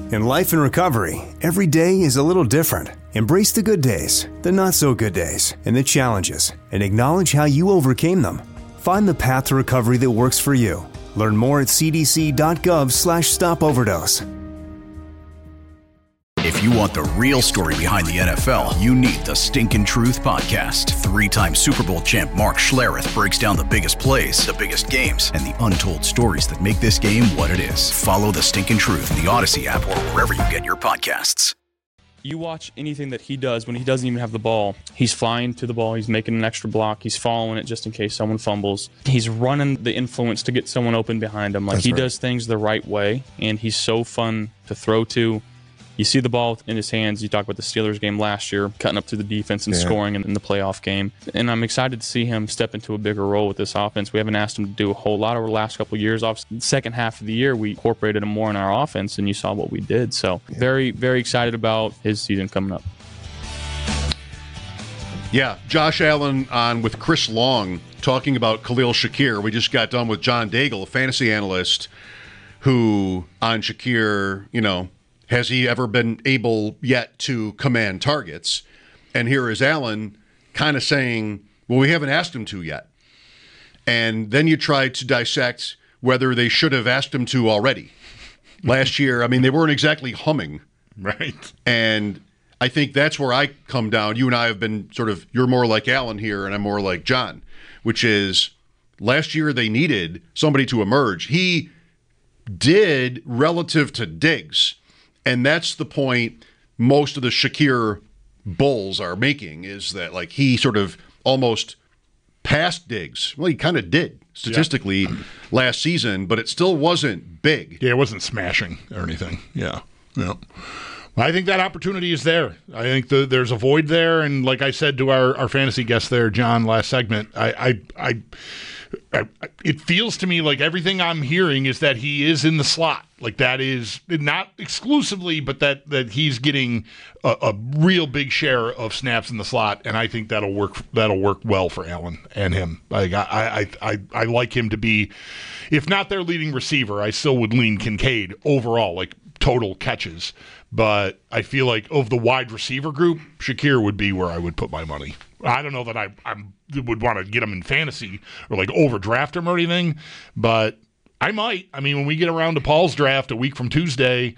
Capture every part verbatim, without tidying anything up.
In life and recovery, every day is a little different. Embrace the good days, the not so good days, and the challenges, and acknowledge how you overcame them. Find the path to recovery that works for you. Learn more at cdc.gov slash stop overdose. If you want the real story behind the N F L, you need the Stinkin' Truth Podcast. Three-time Super Bowl champ Mark Schlereth breaks down the biggest plays, the biggest games, and the untold stories that make this game what it is. Follow the Stinkin' Truth in the Odyssey app or wherever you get your podcasts. You watch anything that he does when he doesn't even have the ball. He's flying to the ball. He's making an extra block. He's following it just in case someone fumbles. He's running the influence to get someone open behind him. Like That's he right. does things the right way, and he's so fun to throw to. You see the ball in his hands. You talk about the Steelers game last year, cutting up through the defense and yeah. scoring in, in the playoff game. And I'm excited to see him step into a bigger role with this offense. We haven't asked him to do a whole lot over the last couple of years. Obviously, the second half of the year, we incorporated him more in our offense, and you saw what we did. So yeah. very, very excited about his season coming up. Yeah, Josh Allen on with Chris Long talking about Khalil Shakir. We just got done with John Daigle, a fantasy analyst, who on Shakir, you know, has he ever been able yet to command targets? And here is Allen kind of saying, well, we haven't asked him to yet. And then you try to dissect whether they should have asked him to already. Last year, I mean, they weren't exactly humming. Right. And I think that's where I come down. You and I have been sort of, you're more like Allen here, and I'm more like John, which is last year they needed somebody to emerge. He did relative to Diggs. And that's the point most of the Shakir bulls are making, is that like he sort of almost passed Diggs. Well, he kind of did statistically yeah. last season, but it still wasn't big. Yeah, it wasn't smashing or anything. Yeah, yeah. Well, I think that opportunity is there. I think the, there's a void there, and like I said to our, our fantasy guest there, John, last segment, I, I, I, I, it feels to me like everything I'm hearing is that he is in the slot. Like that is not exclusively, but that, that he's getting a, a real big share of snaps in the slot, and I think that'll work. That'll work well for Allen and him. Like I, I, I, I like him to be, if not their leading receiver, I still would lean Kincaid overall, like total catches. But I feel like of the wide receiver group, Shakir would be where I would put my money. I don't know that I I would want to get him in fantasy or like overdraft him or anything, but I might. I mean, when we get around to Paul's draft a week from Tuesday,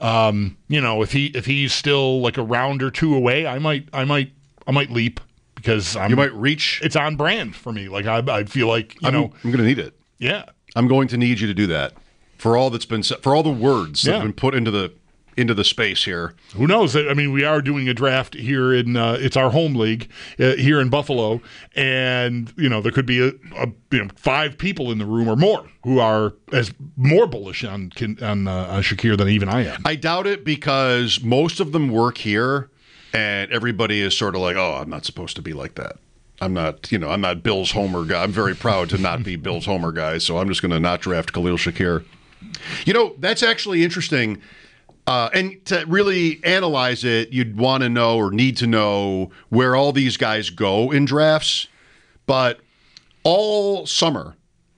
um, you know, if he if he's still like a round or two away, I might I might I might leap because I'm, you might reach. It's on brand for me. Like I I feel like you I'm, know I'm going to need it. Yeah, I'm going to need you to do that for all that's been said, for all the words that yeah. have been put into the. into the space here. Who knows? I mean, we are doing a draft here in, uh, it's our home league uh, here in Buffalo. And, you know, there could be a, a, you know, five people in the room or more who are as more bullish on, on, uh, on Shakir than even I am. I doubt it because most of them work here and everybody is sort of like, oh, I'm not supposed to be like that. I'm not, you know, I'm not Bill's homer guy. I'm very proud to not be Bill's homer guy. So I'm just going to not draft Khalil Shakir. You know, that's actually interesting. Uh, and to really analyze it, you'd want to know or need to know where all these guys go in drafts. But all summer,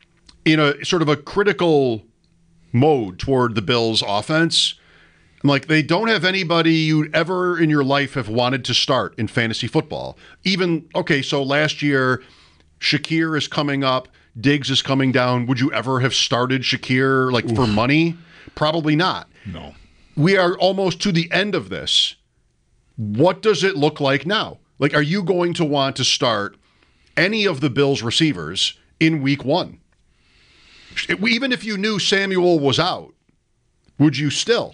in a sort of a critical mode toward the Bills' offense, like they don't have anybody you ever in your life have wanted to start in fantasy football. Even, okay, so last year, Shakir is coming up, Diggs is coming down. Would you ever have started Shakir like Oof. for money? Probably not. No. We are almost to the end of this. What does it look like now? Like, are you going to want to start any of the Bills receivers in week one? Even if you knew Samuel was out, would you still?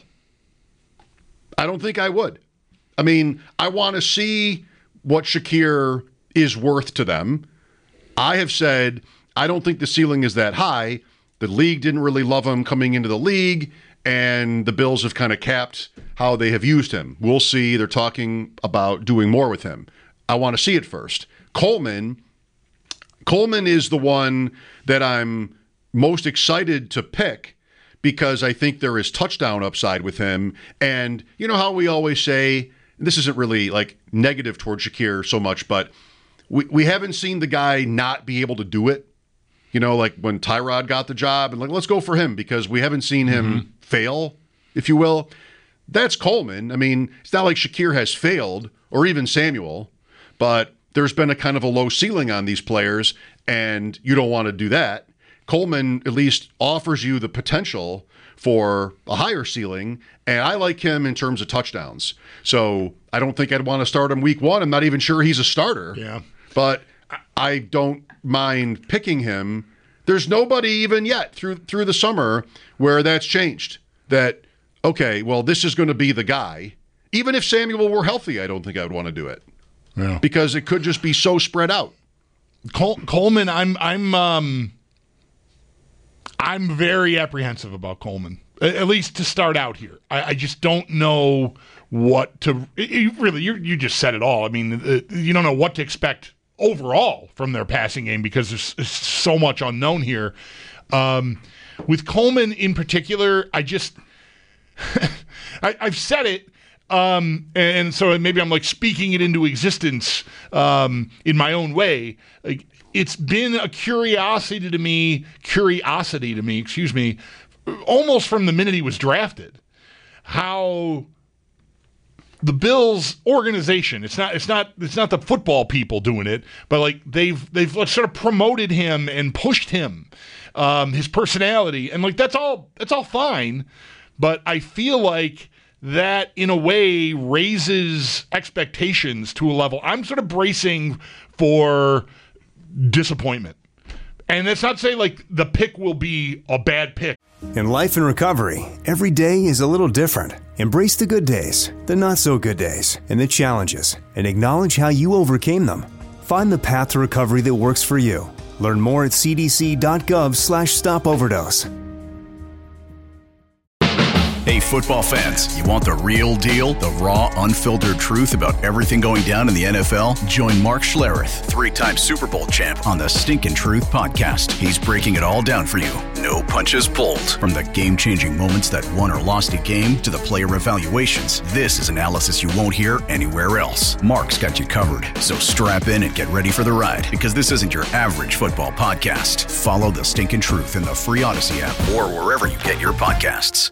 I don't think I would. I mean, I want to see what Shakir is worth to them. I have said I don't think the ceiling is that high. The league didn't really love him coming into the league. And the Bills have kind of capped how they have used him. We'll see. They're talking about doing more with him. I want to see it first. Coleman, Coleman is the one that I'm most excited to pick because I think there is touchdown upside with him. And you know how we always say, this isn't really like negative toward Shakir so much, but we, we haven't seen the guy not be able to do it. You know, like when Tyrod got the job and like, let's go for him because we haven't seen him mm-hmm. fail, if you will. that's Coleman. I mean, it's not like Shakir has failed or even Samuel, but there's been a kind of a low ceiling on these players, and you don't want to do that. Coleman at least offers you the potential for a higher ceiling, and I like him in terms of touchdowns. So I don't think I'd want to start him week one. I'm not even sure he's a starter. Yeah. But I don't mind picking him. There's nobody even yet through through the summer where that's changed. That, okay, well, this is going to be the guy. Even if Samuel were healthy, I don't think I would want to do it. Yeah. Because it could just be so spread out. Col- Coleman, I'm I'm um, I'm very apprehensive about Coleman. At least to start out here, I, I just don't know what to. You really, you you just said it all. I mean, uh, you don't know what to expect overall from their passing game because there's, there's so much unknown here. Um, with Coleman in particular, I just I, I've said it. Um, and so maybe I'm like speaking it into existence um, in my own way. Like, it's been a curiosity to me, curiosity to me, excuse me, almost from the minute he was drafted, how the Bills organization, it's not, it's not, it's not the football people doing it, but like they've, they've sort of promoted him and pushed him, um, his personality. And like, that's all, that's all fine. But I feel like that in a way raises expectations to a level. I'm sort of bracing for disappointment. And that's not to say like the pick will be a bad pick. In life and recovery, every day is a little different. Embrace the good days, the not so good days, and the challenges, and acknowledge how you overcame them. Find the path to recovery that works for you. Learn more at cdc.gov slash stop overdose. Hey, football fans, you want the real deal, the raw, unfiltered truth about everything going down in the N F L? Join Mark Schlereth, three-time Super Bowl champ, on the Stinkin' Truth podcast. He's breaking it all down for you. No punches pulled. From the game-changing moments that won or lost a game to the player evaluations, this is analysis you won't hear anywhere else. Mark's got you covered, so strap in and get ready for the ride, because this isn't your average football podcast. Follow the Stinkin' Truth in the free Odyssey app or wherever you get your podcasts.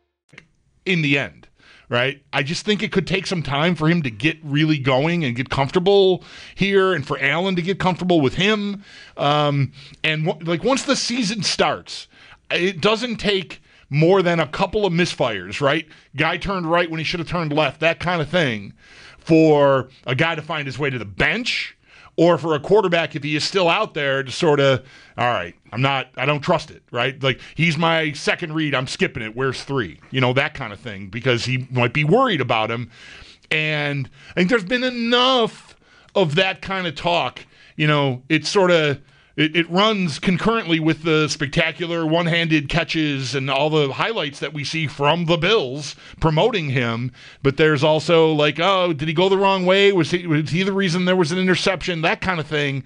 In the end, right? I just think it could take some time for him to get really going and get comfortable here, and for Allen to get comfortable with him. Um, and w- like once the season starts, it doesn't take more than a couple of misfires, right? Guy turned right when he should have turned left, that kind of thing, for a guy to find his way to the bench, or for a quarterback, if he is still out there, to sort of, all right, I'm not, I don't trust it, right? Like, he's my second read, I'm skipping it, where's three? You know, that kind of thing, because he might be worried about him. And I think there's been enough of that kind of talk. You know, it's sort of, it, it runs concurrently with the spectacular one-handed catches and all the highlights that we see from the Bills promoting him. But there's also like, oh, did he go the wrong way? Was he, was he the reason there was an interception? That kind of thing.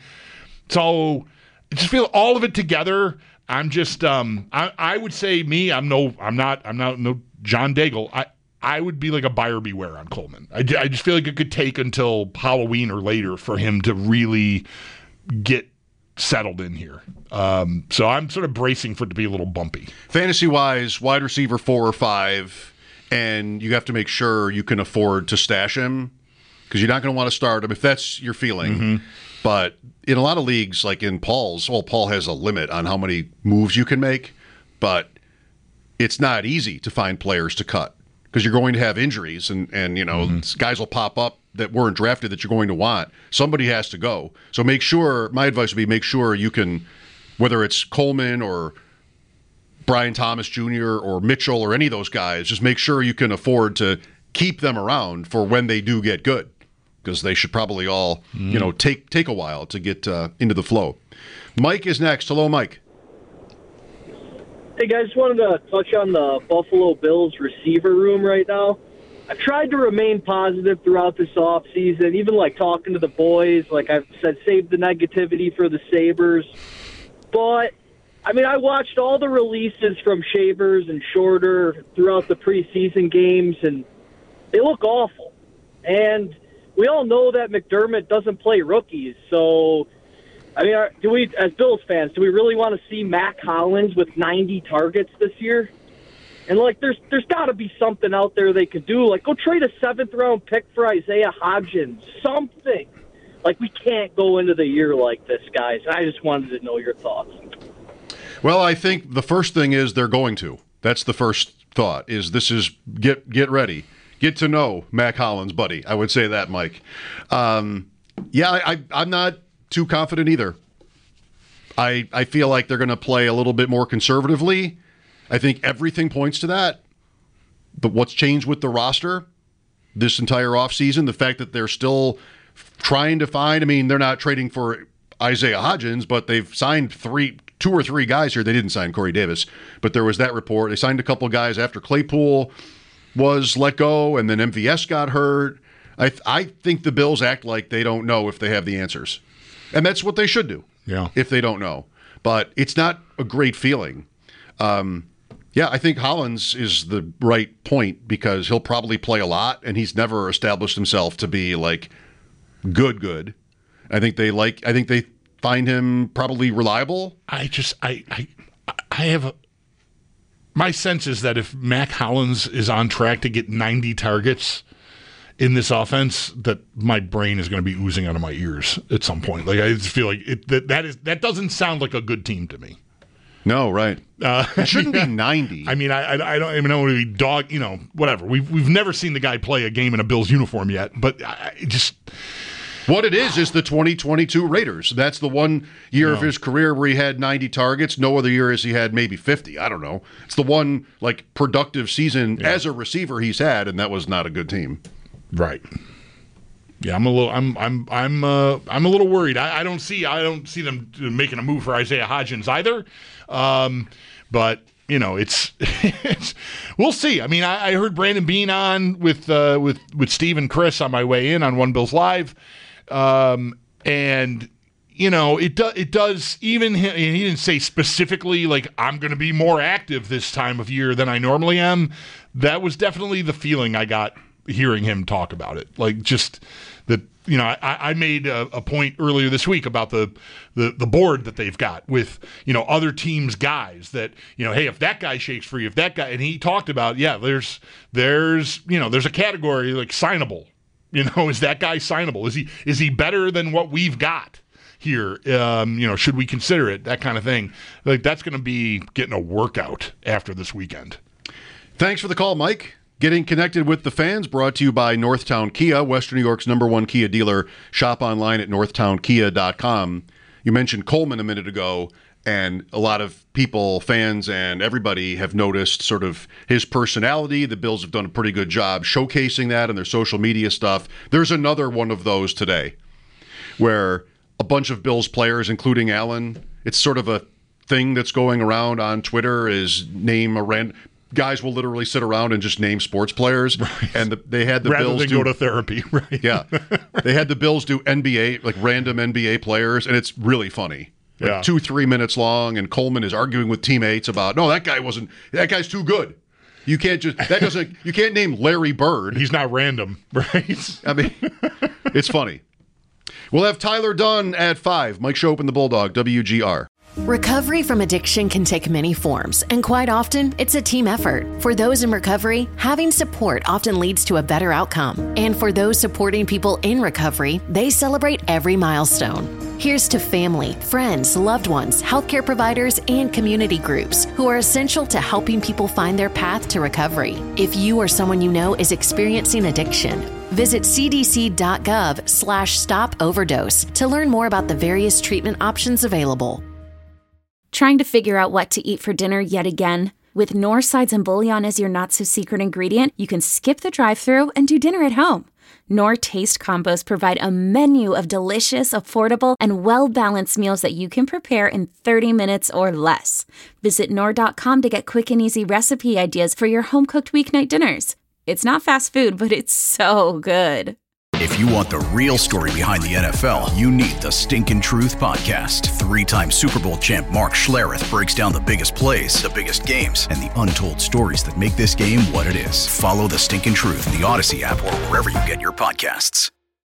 So I just feel all of it together. I'm just, um, I, I would say me, I'm no, I'm not, I'm not no John Daigle. I, I would be like a buyer beware on Coleman. I, I just feel like it could take until Halloween or later for him to really get settled in here. Um, so I'm sort of bracing for it to be a little bumpy. Fantasy-wise, wide receiver four or five, and you have to make sure you can afford to stash him because you're not going to want to start him if that's your feeling. Mm-hmm. But in a lot of leagues, like in Paul's, well, Paul has a limit on how many moves you can make, but it's not easy to find players to cut because you're going to have injuries, and, and you know, mm-hmm. guys will pop up that weren't drafted that you're going to want. Somebody has to go. So make sure, my advice would be make sure you can, whether it's Coleman or Brian Thomas Junior or Mitchell or any of those guys, just make sure you can afford to keep them around for when they do get good, because they should probably all, mm. you know, take take a while to get uh, into the flow. Mike is next. Hello, Mike. Hey, guys, wanted to touch on the Buffalo Bills receiver room right now. I've tried to remain positive throughout this offseason, even like talking to the boys. Like I've said, save the negativity for the Sabres. But, I mean, I watched all the releases from Shavers and Shorter throughout the preseason games, and they look awful. And we all know that McDermott doesn't play rookies. So, I mean, do we, as Bills fans, do we really want to see Mac Hollins with ninety targets this year? And, like, there's there's got to be something out there they could do. Like, go trade a seventh-round pick for Isaiah Hodgins. Something. Like, we can't go into the year like this, guys. I just wanted to know your thoughts. Well, I think the first thing is they're going to. That's the first thought, is this is get get ready. Get to know Mac Hollins, buddy. I would say that, Mike. Um, yeah, I, I, I'm not too confident either. I I feel like they're going to play a little bit more conservatively. I think everything points to that. But what's changed with the roster this entire offseason, the fact that they're still trying to find, I mean, they're not trading for Isaiah Hodgins, but they've signed three, two or three guys here. They didn't sign Corey Davis, but there was that report. They signed a couple guys after Claypool was let go, and then M V S got hurt. I th- I think the Bills act like they don't know if they have the answers. And that's what they should do, yeah, if they don't know. But it's not a great feeling. Um, yeah, I think Hollins is the right point because he'll probably play a lot, and he's never established himself to be, like, good, good. I think they like. I think they find him probably reliable. I just, I, I, I have a, my sense is that if Mac Hollins is on track to get ninety targets in this offense, that my brain is going to be oozing out of my ears at some point. Like, I just feel like it, that that is that doesn't sound like a good team to me. No, right. Uh, it shouldn't be ninety. I mean, I, I, I don't even know to be dog. You know, whatever. We've we've never seen the guy play a game in a Bills uniform yet, but I just. What it is is the twenty twenty-two Raiders. That's the one year no. of his career where he had ninety targets. No other year has he had maybe fifty. I don't know. It's the one, like, productive season yeah. as a receiver he's had, and that was not a good team. Right. Yeah, I'm a little. I'm. I'm. I'm. Uh, I'm a little worried. I, I don't see. I don't see them making a move for Isaiah Hodgins either. Um, but you know, it's. it's we'll see. I mean, I, I heard Brandon Beane on with uh, with with Steve and Chris on my way in on One Bills Live. Um, and, you know, it, do, it does, even, he, he didn't say specifically, like, I'm going to be more active this time of year than I normally am. That was definitely the feeling I got hearing him talk about it. Like, just that, you know, I, I made a, a point earlier this week about the, the, the board that they've got with, you know, other teams' guys that, you know, hey, if that guy shakes free, if that guy, and he talked about, yeah, there's, there's, you know, there's a category like signable. You know, is that guy signable? Is he is he better than what we've got here? Um, you know, should we consider it? That kind of thing. Like, that's going to be getting a workout after this weekend. Thanks for the call, Mike. Getting connected with the fans brought to you by Northtown Kia, Western New York's number one Kia dealer. Shop online at northtown kia dot com. You mentioned Coleman a minute ago, and a lot of people, fans, and everybody have noticed sort of his personality. The Bills have done a pretty good job showcasing that in their social media stuff. There's another one of those today where a bunch of Bills players, including Allen, it's sort of a thing that's going around on Twitter, is name a random... Guys will literally sit around and just name sports players, right. and the, they had the Rather Bills than do, go to therapy, right? Yeah, they had the Bills do N B A, like random N B A players, and it's really funny. Like yeah. two, three minutes long, and Coleman is arguing with teammates about, no, that guy wasn't, that guy's too good. You can't just, that doesn't, you can't name Larry Bird. He's not random, right? I mean, it's funny. We'll have Tyler Dunn at five. Mike Shope and the Bulldog, W G R. Recovery from addiction can take many forms, and quite often, it's a team effort. For those in recovery, having support often leads to a better outcome. And for those supporting people in recovery, they celebrate every milestone. Here's to family, friends, loved ones, healthcare providers, and community groups who are essential to helping people find their path to recovery. If you or someone you know is experiencing addiction, visit c d c dot gov slash stop overdose to learn more about the various treatment options available. Trying to figure out what to eat for dinner yet again? With Knorr sides and bouillon as your not-so-secret ingredient, you can skip the drive-thru and do dinner at home. Knorr Taste Combos provide a menu of delicious, affordable, and well-balanced meals that you can prepare in thirty minutes or less. Visit Knorr dot com to get quick and easy recipe ideas for your home-cooked weeknight dinners. It's not fast food, but it's so good. If you want the real story behind the N F L, you need the Stinkin' Truth Podcast. Three-time Super Bowl champ Mark Schlereth breaks down the biggest plays, the biggest games, and the untold stories that make this game what it is. Follow the Stinkin' Truth in the Odyssey app or wherever you get your podcasts.